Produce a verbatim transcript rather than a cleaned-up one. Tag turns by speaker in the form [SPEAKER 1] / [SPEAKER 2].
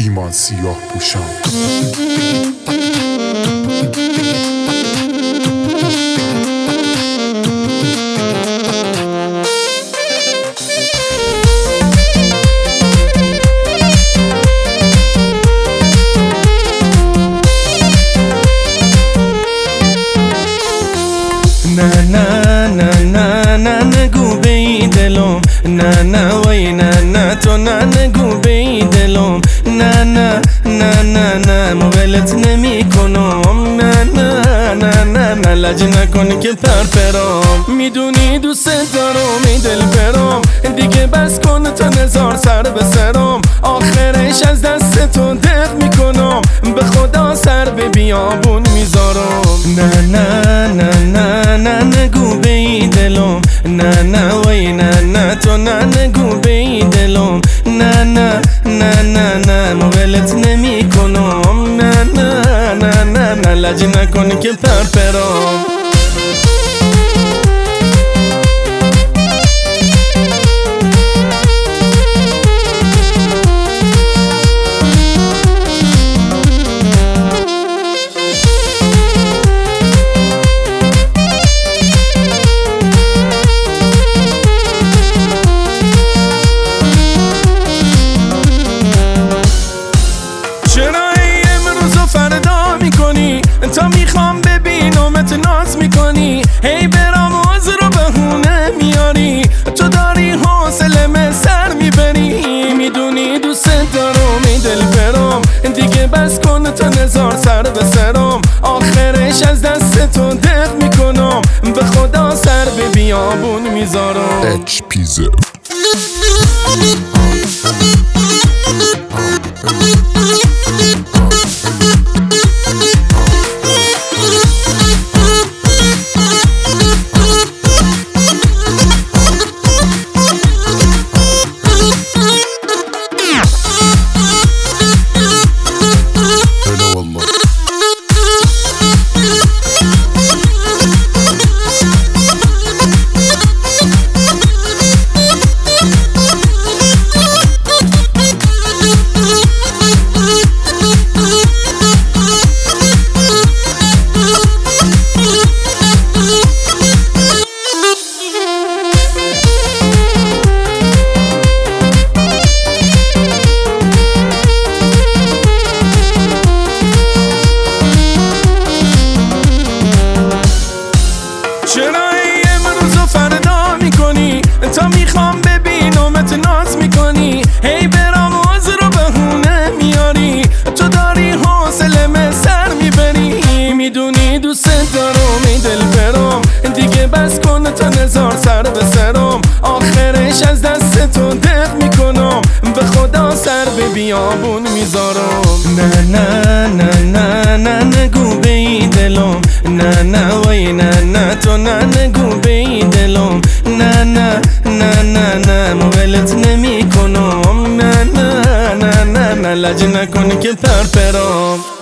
[SPEAKER 1] ایمان سیاه پوشان.
[SPEAKER 2] نه نه نه نه نه نگو بی دلم، نه نه وای نه نه تو نه نگو بی دلم، نه نه نه نه نه مولت نمی کنم، نه نه نه نه نه لج نکن که پرپرام، میدونی دوست دارم ای دل برام، دیگه بس کن تا نزار سر به سرم، آخرش از دست تو دق میکنم، به خدا سر به بیابون میذارم. نه نه نه نه نه نگو بی دلم، نه نه وای نه نه تو نه نگو بی دلم، نه نه نه نه نه مولت نمی کنم، نه نه نه نه نه لج نکن که پرپرام. تا میخوام ببینمت ناز میکنی، هی برام عذر رو بهونه میاری، تو داری حوصله‌م سر میبری، میدونی دوست دارم ای دل برام، دیگه بس کن تا نزار سر به سرم، آخرش از دست تو دق میکنم، به خدا سر به بیابون میذارم.
[SPEAKER 1] اچ پیزه
[SPEAKER 2] چرا ای امروز و فردا میکنی، تا میخوام ببینمت ناز میکنی، هی برام عذر رو بهونه میاری، تو داری حوصله‌م سر میبری، میدونی دوست دارم ای دل برام، دیگه بس کن تا نزار سر به سرم، آخرش از دست تو دق میکنم، به خدا سر به بیابون میذارم. نه نه نه نه نه نگو بی دلم، نه نه وای نه نه تو نه نگو بی دلم، نه نه نه نه نه مولت نمی کنم، نه نه نه نه نه لج نکن که پرپرام.